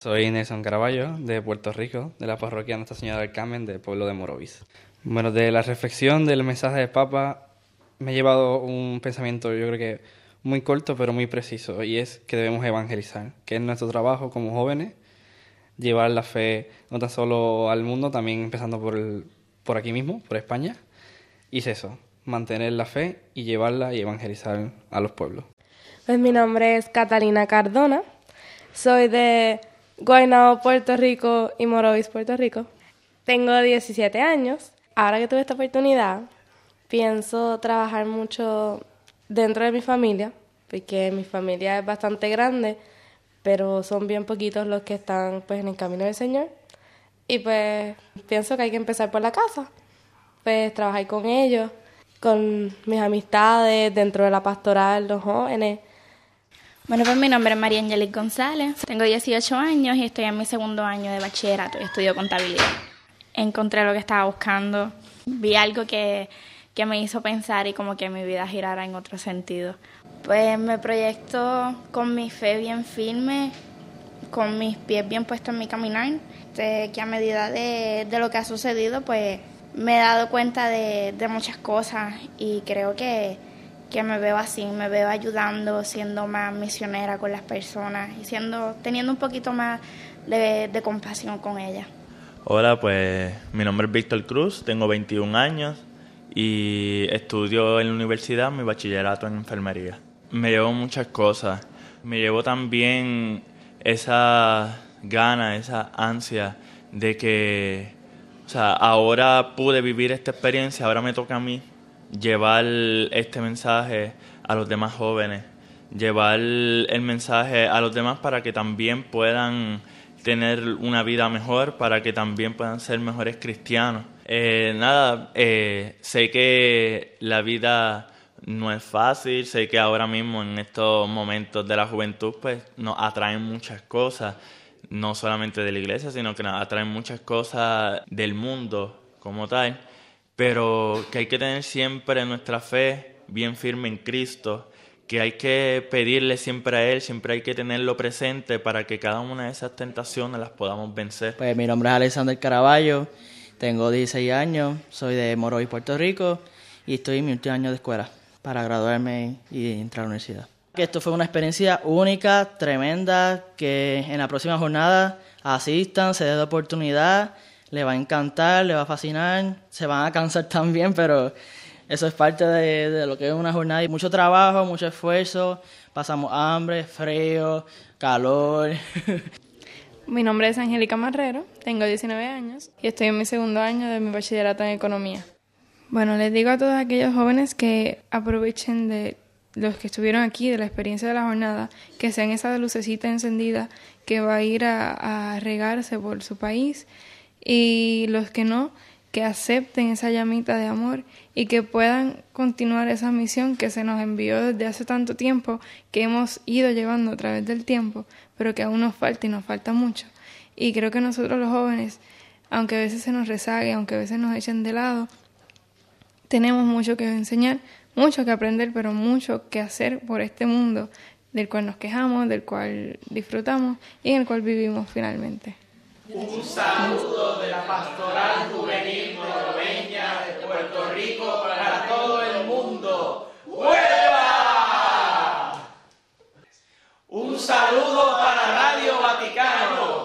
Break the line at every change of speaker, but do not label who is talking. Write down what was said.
Soy Nelson Caraballo, de Puerto Rico, de la parroquia Nuestra Señora del Carmen, del pueblo de Morovis. Bueno, de la reflexión del mensaje del Papa me he llevado un pensamiento, yo creo que muy corto, pero muy preciso, y es que debemos evangelizar, que es nuestro trabajo como jóvenes, llevar la fe no tan solo al mundo, también empezando por aquí mismo, por España, y es eso, mantener la fe y llevarla y evangelizar a los pueblos.
Pues mi nombre es Catalina Cardona, soy de Guaynabo, Puerto Rico y Morovis, Puerto Rico. Tengo 17 años. Ahora que tuve esta oportunidad, pienso trabajar mucho dentro de mi familia, porque mi familia es bastante grande, pero son bien poquitos los que están pues en el camino del Señor. Y pues pienso que hay que empezar por la casa, pues trabajar con ellos, con mis amistades, dentro de la pastoral, los jóvenes.
Bueno, pues mi nombre es María Angelic González, tengo 18 años y estoy en mi segundo año de bachillerato y estudio contabilidad. Encontré lo que estaba buscando, vi algo que me hizo pensar y como que mi vida girara en otro sentido. Pues me proyecto con mi fe bien firme, con mis pies bien puestos en mi caminar, que a medida de lo que ha sucedido, pues me he dado cuenta de muchas cosas y creo que me veo así, me veo ayudando, siendo más misionera con las personas y teniendo un poquito más de compasión con ellas.
Hola, pues mi nombre es Víctor Cruz, tengo 21 años y estudio en la universidad mi bachillerato en enfermería. Me llevo muchas cosas, me llevo también esa gana, esa ansia de que, ahora pude vivir esta experiencia, ahora me toca a mí llevar este mensaje a los demás jóvenes, llevar el mensaje a los demás para que también puedan tener una vida mejor, para que también puedan ser mejores cristianos. Sé que la vida no es fácil, sé que ahora mismo en estos momentos de la juventud pues nos atraen muchas cosas, no solamente de la iglesia, sino que nos atraen muchas cosas del mundo como tal, pero que hay que tener siempre nuestra fe bien firme en Cristo, que hay que pedirle siempre a Él, siempre hay que tenerlo presente para que cada una de esas tentaciones las podamos vencer.
Pues mi nombre es Alexander Caraballo, tengo 16 años, soy de Morovis, Puerto Rico, y estoy en mi último año de escuela para graduarme y entrar a la universidad. Esto fue una experiencia única, tremenda, que en la próxima jornada asistan, se den la oportunidad, les va a encantar, les va a fascinar, se van a cansar también, pero eso es parte de lo que es una jornada. Y mucho trabajo, mucho esfuerzo, pasamos hambre, frío, calor.
Mi nombre es Angélica Marrero, tengo 19 años y estoy en mi segundo año de mi bachillerato en economía. Bueno, les digo a todos aquellos jóvenes que aprovechen de los que estuvieron aquí, de la experiencia de la jornada, que sean esa lucecita encendida que va a ir a regarse por su país, y los que no, que acepten esa llamita de amor y que puedan continuar esa misión que se nos envió desde hace tanto tiempo, que hemos ido llevando a través del tiempo, pero que aún nos falta y nos falta mucho. Y creo que nosotros los jóvenes, aunque a veces se nos rezague, aunque a veces nos echen de lado, tenemos mucho que enseñar, mucho que aprender, pero mucho que hacer por este mundo del cual nos quejamos, del cual disfrutamos y en el cual vivimos finalmente.
Un saludo de la Pastoral Juvenil Moroveña de Puerto Rico para todo el mundo. ¡Hueva! Un saludo para Radio Vaticano.